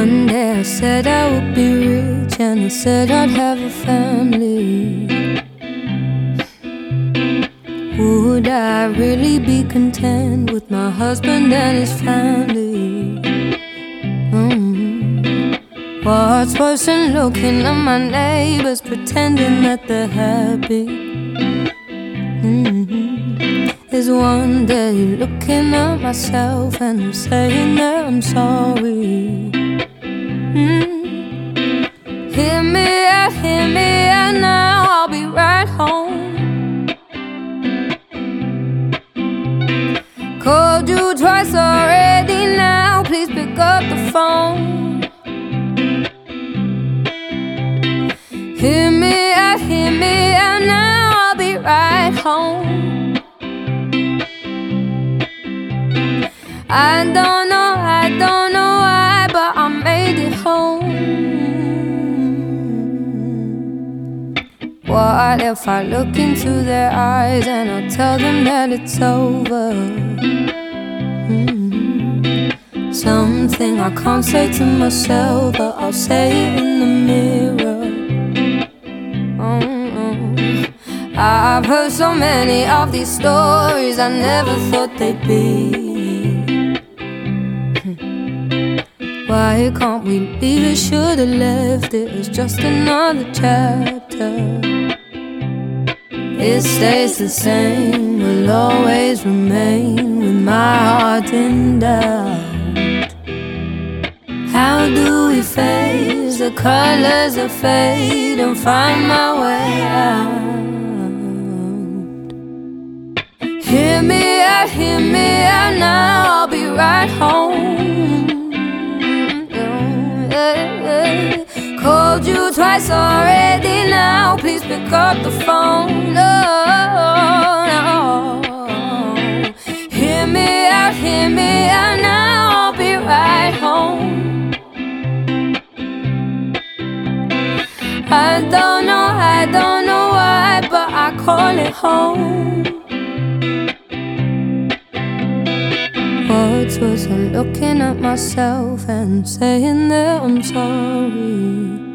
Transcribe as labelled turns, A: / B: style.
A: One day I said I would be rich, and I said I'd have a family. Would I really be content with my husband and his family? What's worse than looking at my neighbors pretending that they're happy? Is one day looking at myself and I'm saying that I'm sorry. Hear me out now, I'll be right home. Called you twice already now, please pick up the phone. Hear me out now, I'll be right home. I don't know why, but I made it home. What if I look into their eyes and I tell them that it's over? Something I can't say to myself, but I'll say it in the mirror. I've heard so many of these stories I never thought they'd be. Why can't we leave it? Should've left it as just another chapter. It stays the same, will always remain with my heart in doubt. How do we face the colors of fate and find my way out? Hear me out now, I'll be right home. Called you twice already now, please pick up the phone. No. Hear me out now, I'll be right home. I don't know why, but I call it home. What's worse than looking at myself and saying that I'm sorry?